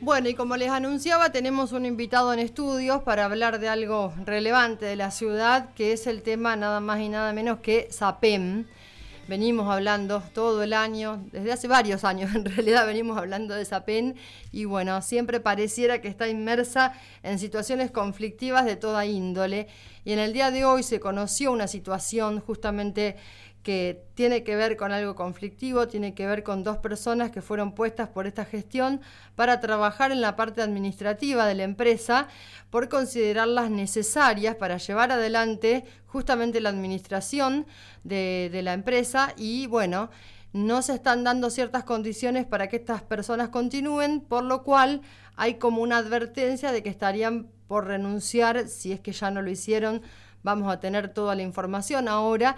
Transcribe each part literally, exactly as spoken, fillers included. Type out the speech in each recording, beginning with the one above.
Bueno, y como les anunciaba, tenemos un invitado en estudios para hablar de algo relevante de la ciudad, que es el tema nada más y nada menos que SAPEM. Venimos hablando todo el año, desde hace varios años en realidad venimos hablando de SAPEM y bueno, siempre pareciera que está inmersa en situaciones conflictivas de toda índole. Y en el día de hoy se conoció una situación justamente que tiene que ver con algo conflictivo, tiene que ver con dos personas que fueron puestas por esta gestión para trabajar en la parte administrativa de la empresa por considerarlas necesarias para llevar adelante justamente la administración de, de la empresa y bueno, no se están dando ciertas condiciones para que estas personas continúen, por lo cual hay como una advertencia de que estarían por renunciar, si es que ya no lo hicieron. Vamos a tener toda la información ahora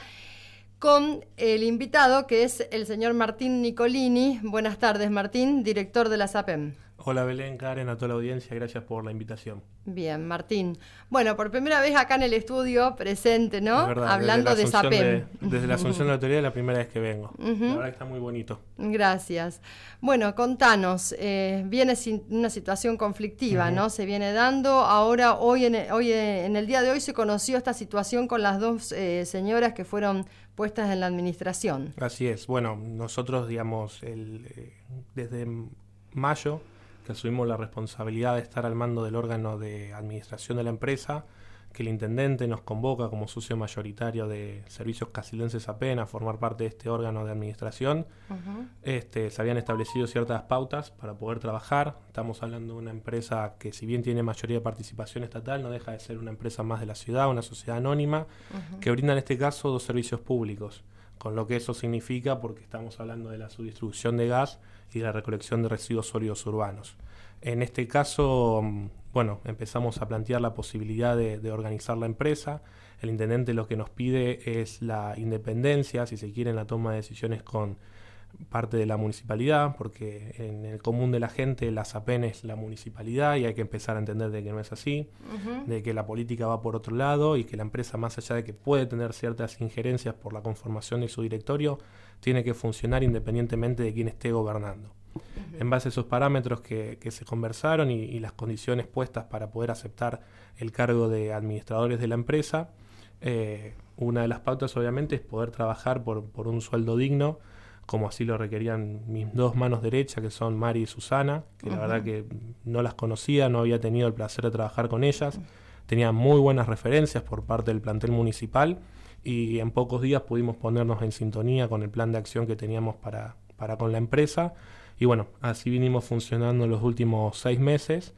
con el invitado, que es el señor Martín Nicolini. Buenas tardes, Martín, director de la SAPEM. Hola Belén, Karen, a toda la audiencia, gracias por la invitación. Bien, Martín. Bueno, por primera vez acá en el estudio, presente, ¿no? Es verdad, hablando de SAPEM. De, desde la asunción de la autoridad es la primera vez que vengo. Uh-huh. La verdad que está muy bonito. Gracias. Bueno, contanos, eh, viene sin, una situación conflictiva, uh-huh. ¿no? Se viene dando. Ahora, hoy en, el, hoy en el día de hoy se conoció esta situación con las dos eh, señoras que fueron puestas en la administración. Así es. Bueno, nosotros, digamos, el, eh, desde mayo que asumimos la responsabilidad de estar al mando del órgano de administración de la empresa, que el intendente nos convoca como socio mayoritario de Servicios Casildenses SAPEM a formar parte de este órgano de administración. Uh-huh. Este, se habían establecido ciertas pautas para poder trabajar. Estamos hablando de una empresa que, si bien tiene mayoría de participación estatal, no deja de ser una empresa más de la ciudad, una sociedad anónima, uh-huh. que brinda en este caso dos servicios públicos, con lo que eso significa, porque estamos hablando de la subdistribución de gas y la recolección de residuos sólidos urbanos. En este caso, bueno, empezamos a plantear la posibilidad de, de organizar la empresa. El intendente lo que nos pide es la independencia, si se quiere, en la toma de decisiones con parte de la municipalidad, porque en el común de la gente la SAPEM es la municipalidad y hay que empezar a entender de que no es así, uh-huh. de que la política va por otro lado y que la empresa, más allá de que puede tener ciertas injerencias por la conformación de su directorio, tiene que funcionar independientemente de quién esté gobernando. Uh-huh. En base a esos parámetros que, que se conversaron y, y las condiciones puestas para poder aceptar el cargo de administradores de la empresa, eh, una de las pautas obviamente es poder trabajar por, por un sueldo digno, como así lo requerían mis dos manos derechas, que son Mari y Susana, que uh-huh. la verdad que no las conocía, no había tenido el placer de trabajar con ellas. Uh-huh. Tenían muy buenas referencias por parte del plantel municipal y en pocos días pudimos ponernos en sintonía con el plan de acción que teníamos para, para con la empresa. Y bueno, así vinimos funcionando los últimos seis meses,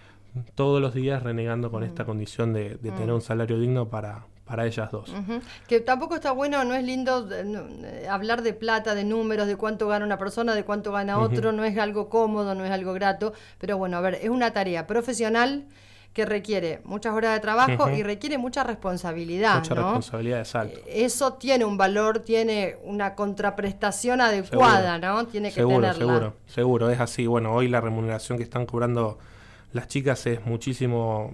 todos los días renegando con uh-huh. esta condición de, de uh-huh. tener un salario digno para... para ellas dos. Uh-huh. Que tampoco está bueno, no es lindo eh, hablar de plata, de números, de cuánto gana una persona, de cuánto gana uh-huh. otro, no es algo cómodo, no es algo grato, pero bueno, a ver, es una tarea profesional que requiere muchas horas de trabajo uh-huh. y requiere mucha responsabilidad, Mucha ¿no? responsabilidad, exacto. Eso tiene un valor, tiene una contraprestación adecuada, seguro. ¿no? Tiene que seguro, tenerla. Seguro, seguro, es así. Bueno, hoy la remuneración que están cobrando las chicas es muchísimo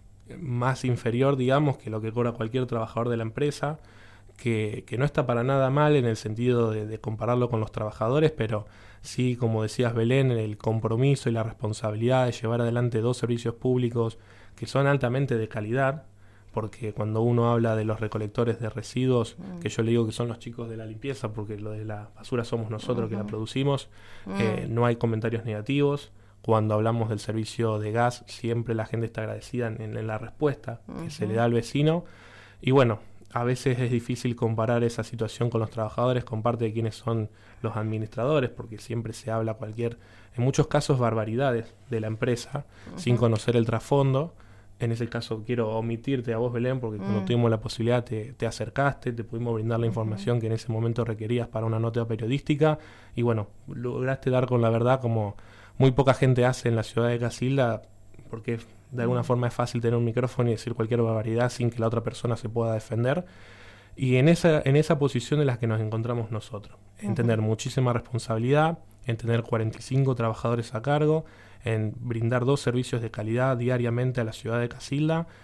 más inferior, digamos, que lo que cobra cualquier trabajador de la empresa, que, que no está para nada mal en el sentido de, de compararlo con los trabajadores, pero sí, como decías Belén, el compromiso y la responsabilidad de llevar adelante dos servicios públicos que son altamente de calidad, porque cuando uno habla de los recolectores de residuos, mm. que yo le digo que son los chicos de la limpieza, porque lo de la basura somos nosotros uh-huh. que la producimos, mm. eh, no hay comentarios negativos. Cuando hablamos del servicio de gas, siempre la gente está agradecida en, en la respuesta uh-huh. que se le da al vecino. Y bueno, a veces es difícil comparar esa situación con los trabajadores, con parte de quienes son los administradores, porque siempre se habla cualquier, en muchos casos, barbaridades de la empresa, uh-huh. sin conocer el trasfondo. En ese caso quiero omitirte a vos, Belén, porque uh-huh. cuando tuvimos la posibilidad te, te acercaste, te pudimos brindar la información uh-huh. que en ese momento requerías para una nota periodística. Y bueno, lograste dar con la verdad como muy poca gente hace en la ciudad de Casilda, porque de alguna mm. forma es fácil tener un micrófono y decir cualquier barbaridad sin que la otra persona se pueda defender. Y en esa, en esa posición en la que nos encontramos nosotros, en uh-huh. tener muchísima responsabilidad, en tener cuarenta y cinco trabajadores a cargo, en brindar dos servicios de calidad diariamente a la ciudad de Casilda.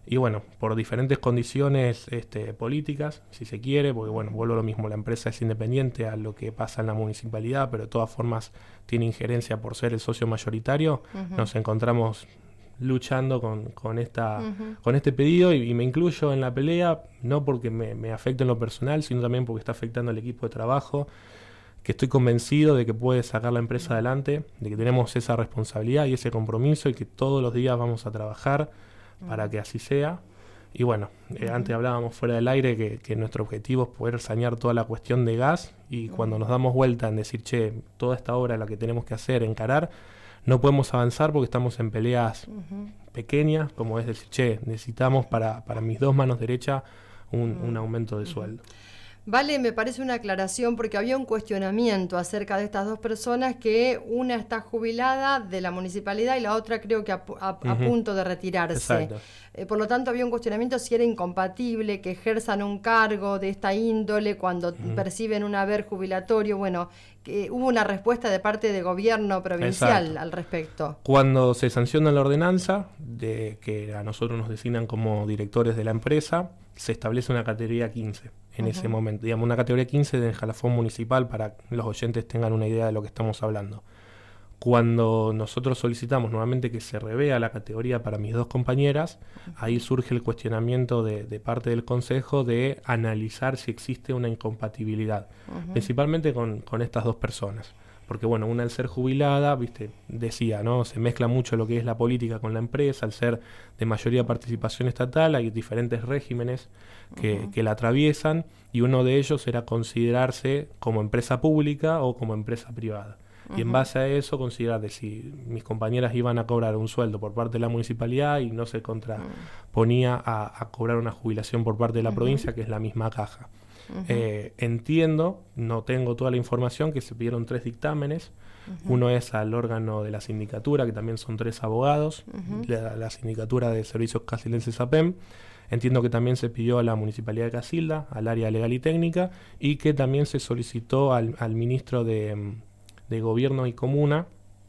Y bueno, por diferentes condiciones este, políticas, si se quiere, porque bueno, vuelvo a lo mismo, la empresa es independiente a lo que pasa en la municipalidad, pero de todas formas tiene injerencia por ser el socio mayoritario, uh-huh. Nos encontramos luchando con, con, esta, uh-huh. con este pedido y, y me incluyo en la pelea, no porque me, me afecte en lo personal, sino también porque está afectando al equipo de trabajo, que estoy convencido de que puede sacar la empresa adelante, de que tenemos esa responsabilidad y ese compromiso y que todos los días vamos a trabajar para que así sea. Y bueno, eh, uh-huh. antes hablábamos fuera del aire que, que nuestro objetivo es poder sanear toda la cuestión de gas y uh-huh. cuando nos damos vuelta en decir, che, toda esta obra la que tenemos que hacer, encarar, no podemos avanzar porque estamos en peleas uh-huh. pequeñas, como es decir, che, necesitamos para, para mis dos manos derechas un, uh-huh. un aumento de sueldo. Vale, me parece una aclaración porque había un cuestionamiento acerca de estas dos personas, que una está jubilada de la municipalidad y la otra creo que a, a, uh-huh. a punto de retirarse. Eh, por lo tanto, había un cuestionamiento si era incompatible que ejerzan un cargo de esta índole cuando uh-huh. perciben un haber jubilatorio. Bueno, que hubo una respuesta de parte del gobierno provincial Exacto. al respecto. Cuando se sanciona la ordenanza, de que a nosotros nos designan como directores de la empresa, se establece una categoría quince. En uh-huh. ese momento, digamos, una categoría quince del jalafón municipal para que los oyentes tengan una idea de lo que estamos hablando. Cuando nosotros solicitamos nuevamente que se revea la categoría para mis dos compañeras, uh-huh. ahí surge el cuestionamiento de, de parte del Consejo de analizar si existe una incompatibilidad, uh-huh. principalmente con, con estas dos personas. Porque bueno, una al ser jubilada, viste, decía, ¿no? Se mezcla mucho lo que es la política con la empresa, al ser de mayoría participación estatal, hay diferentes regímenes que, uh-huh. que la atraviesan, y uno de ellos era considerarse como empresa pública o como empresa privada. Uh-huh. Y en base a eso, considerar de si mis compañeras iban a cobrar un sueldo por parte de la municipalidad y no se contraponía a, a cobrar una jubilación por parte de la uh-huh. provincia, que es la misma caja. Uh-huh. Eh, entiendo, no tengo toda la información, que se pidieron tres dictámenes. Uh-huh. Uno es al órgano de la sindicatura, que también son tres abogados, uh-huh. la, la sindicatura de servicios casildenses SAPEM. Entiendo que también se pidió a la Municipalidad de Casilda, al área legal y técnica, y que también se solicitó al, al ministro de, de Gobierno y Comuna,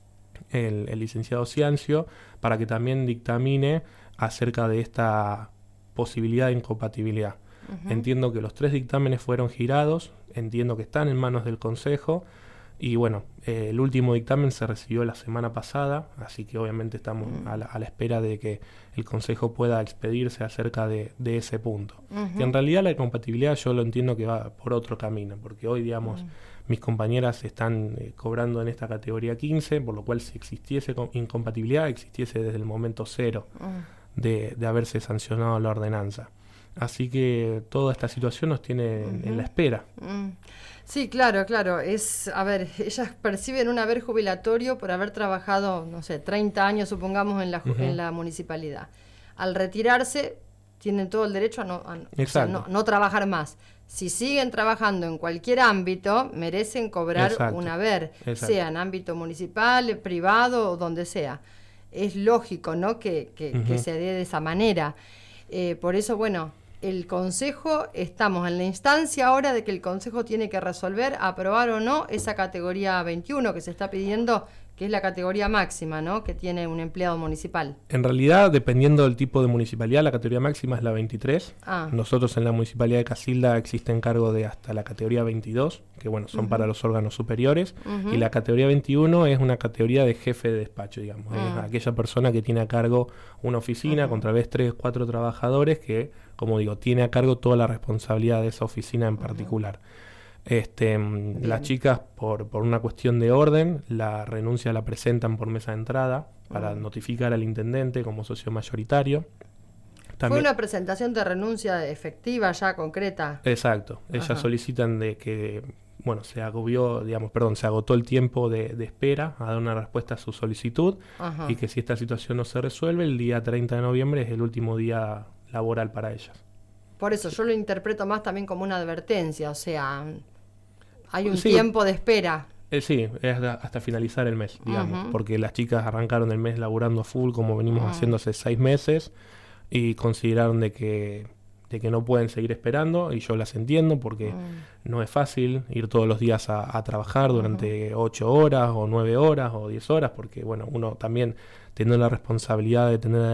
el, el licenciado Ciancio, para que también dictamine acerca de esta posibilidad de incompatibilidad. Uh-huh. Entiendo que los tres dictámenes fueron girados, entiendo que están en manos del Consejo, y bueno, eh, el último dictamen se recibió la semana pasada, así que obviamente estamos uh-huh. a, la, a la espera de que el Consejo pueda expedirse acerca de, de ese punto. Uh-huh. Que en realidad la incompatibilidad yo lo entiendo que va por otro camino, porque hoy, digamos, uh-huh. mis compañeras están eh, cobrando en esta categoría quince, por lo cual si existiese incompatibilidad, existiese desde el momento cero uh-huh. de, de haberse sancionado la ordenanza. Así que toda esta situación nos tiene uh-huh. en la espera. Uh-huh. Sí, claro, claro. Es, a ver, ellas perciben un haber jubilatorio por haber trabajado, no sé, treinta años, supongamos, en la, uh-huh. en la municipalidad. Al retirarse, tienen todo el derecho a no, a, o sea, no, no trabajar más. Si siguen trabajando en cualquier ámbito, merecen cobrar Exacto. un haber, Exacto. sea en ámbito municipal, privado o donde sea. Es lógico, ¿no?, que, que, uh-huh. que se dé de esa manera. Eh, por eso, bueno, el Consejo, estamos en la instancia ahora de que el Consejo tiene que resolver, aprobar o no esa categoría veintiuno que se está pidiendo, que es la categoría máxima, ¿no?, que tiene un empleado municipal. En realidad, dependiendo del tipo de municipalidad, la categoría máxima es la veintitrés. Ah. Nosotros en la Municipalidad de Casilda existe encargo de hasta la categoría veintidós, que bueno, son uh-huh. para los órganos superiores, uh-huh. y la categoría veintiuno es una categoría de jefe de despacho, digamos. Uh-huh. Es aquella persona que tiene a cargo una oficina uh-huh. con tal vez tres, cuatro trabajadores que, como digo, tiene a cargo toda la responsabilidad de esa oficina en particular. Uh-huh. Este, las chicas, por, por una cuestión de orden, la renuncia la presentan por mesa de entrada para uh-huh. notificar al intendente como socio mayoritario. También, ¿fue una presentación de renuncia efectiva ya concreta? Exacto. Ellas Ajá. solicitan de que, bueno, se agobió, digamos, perdón, se agotó el tiempo de, de espera a dar una respuesta a su solicitud. Ajá. Y que si esta situación no se resuelve, el día treinta de noviembre es el último día laboral para ellas. Por eso yo lo interpreto más también como una advertencia, o sea, hay un sí, tiempo de espera. Eh, sí, es hasta finalizar el mes, digamos, uh-huh. porque las chicas arrancaron el mes laburando a full, como venimos uh-huh. haciendo hace seis meses, y consideraron de que, de que no pueden seguir esperando, y yo las entiendo, porque uh-huh. no es fácil ir todos los días a, a trabajar durante uh-huh. ocho horas, o nueve horas, o diez horas, porque bueno, uno también tiene la responsabilidad de tener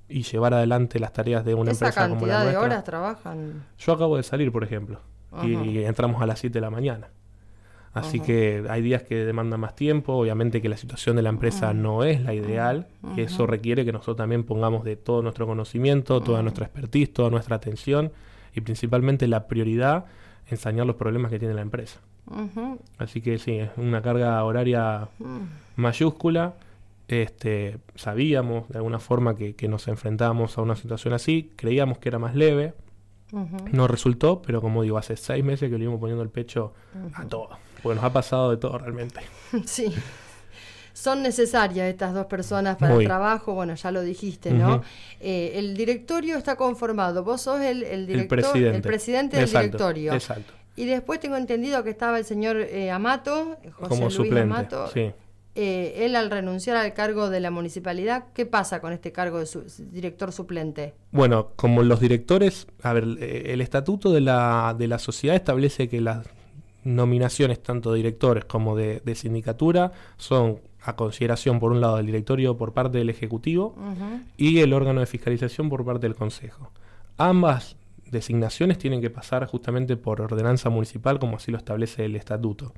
y llevar adelante las tareas de una ¿Esa empresa como la cantidad de nuestra. horas trabajan? Yo acabo de salir, por ejemplo, y, y entramos a las siete de la mañana. Así Ajá. que hay días que demandan más tiempo, obviamente que la situación de la empresa uh-huh. no es la ideal, uh-huh. y eso requiere que nosotros también pongamos de todo nuestro conocimiento, toda uh-huh. nuestra expertise, toda nuestra atención y principalmente la prioridad en sanear los problemas que tiene la empresa. Uh-huh. Así que sí, es una carga horaria uh-huh. mayúscula. Este, sabíamos de alguna forma que, que nos enfrentábamos a una situación así, creíamos que era más leve, uh-huh. no resultó, pero como digo, hace seis meses que le íbamos poniendo el pecho uh-huh. a todo. Porque nos ha pasado de todo realmente. Sí. Son necesarias estas dos personas para Muy. el trabajo, bueno, ya lo dijiste, ¿no? Uh-huh. Eh, el directorio está conformado, vos sos el, el director, el presidente, el presidente del exacto, directorio. Exacto. Y después tengo entendido que estaba el señor eh, Amato, José Como Luis suplente, Amato. Sí. Eh, él al renunciar al cargo de la municipalidad, ¿qué pasa con este cargo de su, director suplente? Bueno, como los directores, a ver, eh, el estatuto de la, de la sociedad establece que las nominaciones tanto de directores como de, de sindicatura son a consideración por un lado del directorio por parte del Ejecutivo uh-huh. y el órgano de fiscalización por parte del Consejo. Ambas designaciones tienen que pasar justamente por ordenanza municipal como así lo establece el estatuto.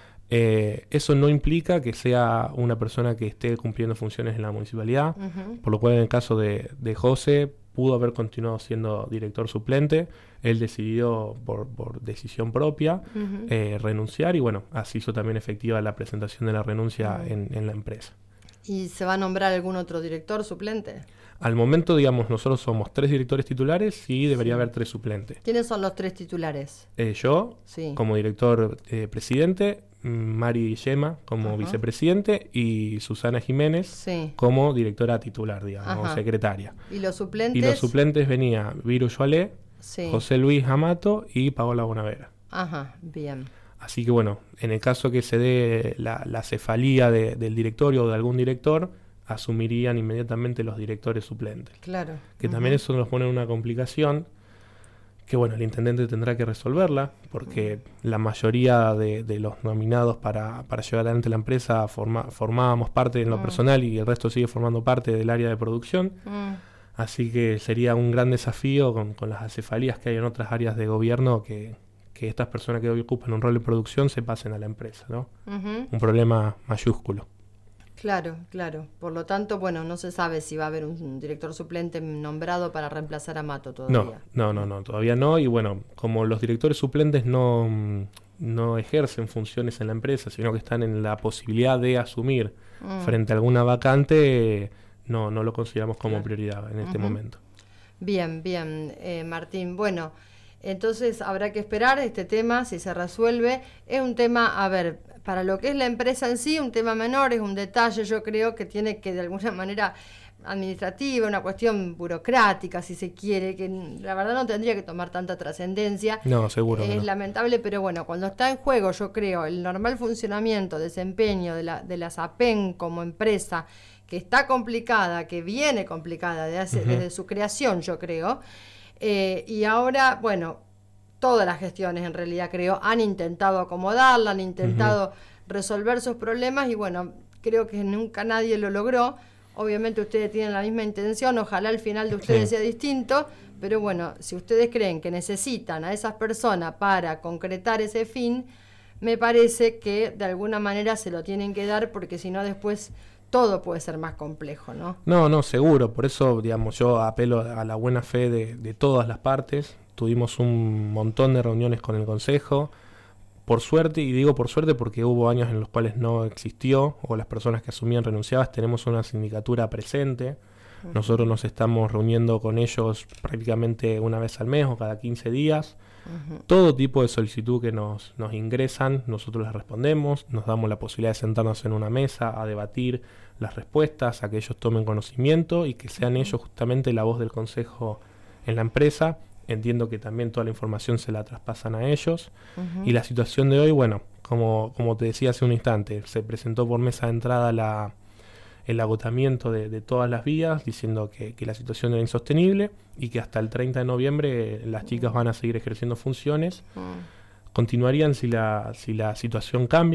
Eh, eso no implica que sea una persona que esté cumpliendo funciones en la municipalidad, uh-huh. por lo cual en el caso de, de José pudo haber continuado siendo director suplente. Él decidió por, por decisión propia uh-huh. eh, renunciar y bueno, así hizo también efectiva la presentación de la renuncia uh-huh. en, en la empresa. ¿Y se va a nombrar algún otro director suplente? Al momento, digamos, nosotros somos tres directores titulares y debería sí. haber tres suplentes. ¿Quiénes son los tres titulares? Eh, yo, sí. como director eh, presidente, Mari Guillema como Ajá. vicepresidente y Susana Jiménez sí. como directora titular, digamos, Ajá. secretaria. ¿Y los suplentes? Y los suplentes venía Viru Joalé, sí. José Luis Amato y Paola Bonavera. Ajá, bien. Así que bueno, en el caso que se dé la, la cefalía de, del directorio o de algún director, asumirían inmediatamente los directores suplentes. Claro. Que uh-huh. también eso nos pone en una complicación que bueno, el intendente tendrá que resolverla, porque uh-huh. la mayoría de, de los nominados para, para llevar adelante la empresa forma, formábamos parte en lo uh-huh. personal y el resto sigue formando parte del área de producción. Uh-huh. Así que sería un gran desafío con, con las acefalías que hay en otras áreas de gobierno que, que estas personas que hoy ocupan un rol de producción se pasen a la empresa, ¿no? Uh-huh. Un problema mayúsculo. Claro, claro. Por lo tanto, bueno, no se sabe si va a haber un director suplente nombrado para reemplazar a Mato todavía. No, no, no, no, todavía no. Y bueno, como los directores suplentes no, no ejercen funciones en la empresa, sino que están en la posibilidad de asumir mm. frente a alguna vacante, no, no lo consideramos como claro. prioridad en este uh-huh. momento. Bien, bien, eh, Martín. Bueno, entonces habrá que esperar este tema, si se resuelve. Es un tema, a ver, para lo que es la empresa en sí, un tema menor, es un detalle, yo creo que tiene que de alguna manera administrativa, una cuestión burocrática, si se quiere, que la verdad no tendría que tomar tanta trascendencia. No, seguro. Es no. lamentable, pero bueno, cuando está en juego, yo creo, el normal funcionamiento, desempeño de la, de la SAPEM como empresa, que está complicada, que viene complicada desde, hace, uh-huh. desde su creación, yo creo, eh, y ahora, bueno, todas las gestiones en realidad creo han intentado acomodarla, han intentado uh-huh. resolver sus problemas y bueno, creo que nunca nadie lo logró. Obviamente ustedes tienen la misma intención, ojalá el final de ustedes sí. sea distinto, pero bueno, si ustedes creen que necesitan a esas personas para concretar ese fin, me parece que de alguna manera se lo tienen que dar porque si no después todo puede ser más complejo, ¿no? No, no, seguro, por eso digamos yo apelo a la buena fe de, de todas las partes. Tuvimos un montón de reuniones con el Consejo, por suerte, y digo por suerte porque hubo años en los cuales no existió, o las personas que asumían renunciadas, tenemos una sindicatura presente, uh-huh. nosotros nos estamos reuniendo con ellos prácticamente una vez al mes o cada quince días, uh-huh. todo tipo de solicitud que nos, nos ingresan, nosotros les respondemos, nos damos la posibilidad de sentarnos en una mesa a debatir las respuestas, a que ellos tomen conocimiento y que sean uh-huh. ellos justamente la voz del Consejo en la empresa. Entiendo que también toda la información se la traspasan a ellos. Uh-huh. Y la situación de hoy, bueno, como, como te decía hace un instante, se presentó por mesa de entrada la, el agotamiento de, de todas las vías, diciendo que, que la situación era insostenible y que hasta el treinta de noviembre las chicas van a seguir ejerciendo funciones. Uh-huh. Continuarían si la, si la situación cambia.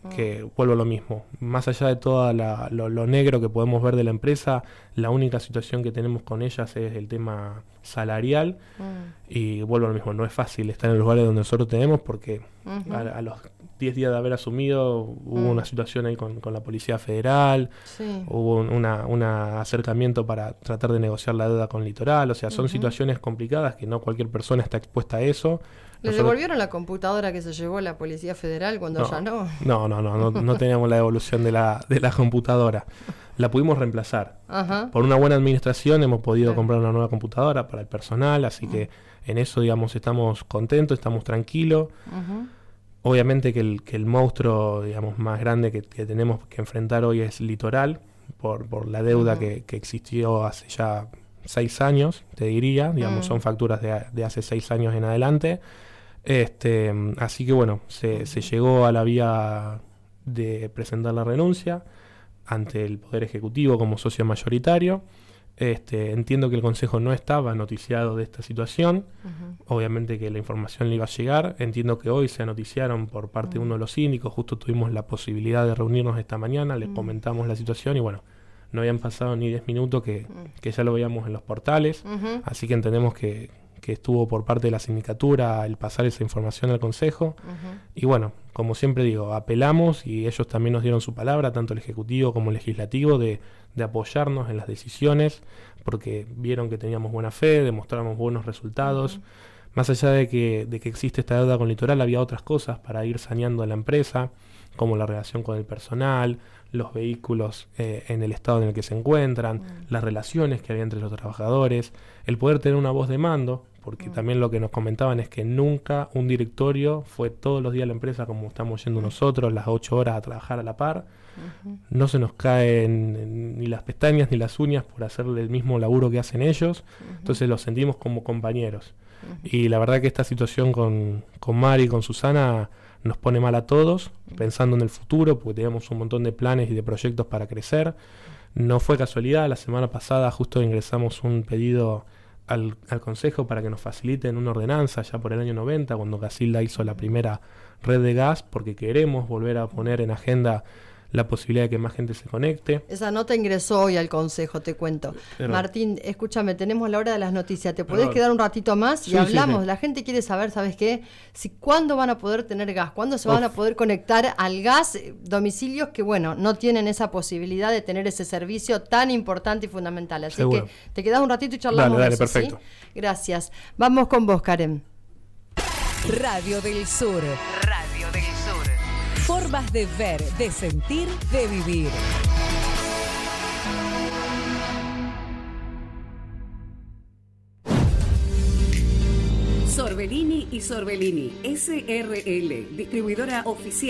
que vuelvo a lo mismo. Más allá de todo lo, lo negro que podemos ver de la empresa, la única situación que tenemos con ellas es el tema salarial. Mm. Y vuelvo a lo mismo, no es fácil estar en los lugares donde nosotros tenemos porque uh-huh. a, a los diez días de haber asumido hubo mm. una situación ahí con, con la Policía Federal, sí. hubo un una, una acercamiento para tratar de negociar la deuda con Litoral, o sea, son uh-huh. situaciones complicadas que no cualquier persona está expuesta a eso. ¿Le Nosotros... devolvieron la computadora que se llevó la Policía Federal cuando no, ya no? No, no, no, no, no teníamos la devolución de la, de la computadora. La pudimos reemplazar. Ajá. Por una buena administración hemos podido claro. comprar una nueva computadora para el personal, así uh-huh. que en eso, digamos, estamos contentos, estamos tranquilos. Uh-huh. Obviamente que el, que el monstruo, digamos, más grande que, que tenemos que enfrentar hoy es Litoral, por, por la deuda uh-huh. que, que existió hace ya seis años, te diría, digamos, uh-huh. son facturas de, de hace seis años en adelante. Este, así que bueno, se, se llegó a la vía de presentar la renuncia ante el Poder Ejecutivo como socio mayoritario. Este, entiendo que el Consejo no estaba noticiado de esta situación, uh-huh. obviamente que la información le iba a llegar, entiendo que hoy se noticiaron por parte uh-huh. de uno de los síndicos, justo tuvimos la posibilidad de reunirnos esta mañana, les uh-huh. comentamos la situación y bueno, no habían pasado ni diez minutos que, uh-huh. que ya lo veíamos en los portales, uh-huh. así que entendemos que, que estuvo por parte de la sindicatura el pasar esa información al Consejo uh-huh. y bueno, como siempre digo, apelamos y ellos también nos dieron su palabra, tanto el Ejecutivo como el Legislativo, de de apoyarnos en las decisiones, porque vieron que teníamos buena fe, demostramos buenos resultados. Uh-huh. Más allá de que, de que existe esta deuda con Litoral, había otras cosas para ir saneando a la empresa, como la relación con el personal, los vehículos eh, en el estado en el que se encuentran, uh-huh. las relaciones que había entre los trabajadores, el poder tener una voz de mando, porque uh-huh. también lo que nos comentaban es que nunca un directorio fue todos los días a la empresa como estamos yendo uh-huh. nosotros, las ocho horas a trabajar a la par. Uh-huh. No se nos caen ni las pestañas ni las uñas por hacerle el mismo laburo que hacen ellos, uh-huh. entonces los sentimos como compañeros. Uh-huh. Y la verdad que esta situación con, con Mari y con Susana nos pone mal a todos, uh-huh. pensando en el futuro, porque teníamos un montón de planes y de proyectos para crecer. No fue casualidad, la semana pasada justo ingresamos un pedido al, al Consejo para que nos faciliten una ordenanza ya por el año noventa, cuando Casilda hizo la primera red de gas, porque queremos volver a poner en agenda la posibilidad de que más gente se conecte. Esa nota ingresó hoy al Consejo, te cuento. Pero, Martín, escúchame, tenemos la hora de las noticias. ¿Te podés pero, quedar un ratito más y sí, hablamos? Sí, sí. La gente quiere saber, ¿sabes qué? Si cuándo van a poder tener gas, cuándo se Uf. van a poder conectar al gas, domicilios que, bueno, no tienen esa posibilidad de tener ese servicio tan importante y fundamental. Así Seguro. que te quedás un ratito y charlamos. Dale, dale, eso, perfecto. ¿sí? Gracias. Vamos con vos, Karen. Radio del Sur. Radio del Sur. Formas de ver, de sentir, de vivir. Sorbellini y Sorbellini, S R L, distribuidora oficial.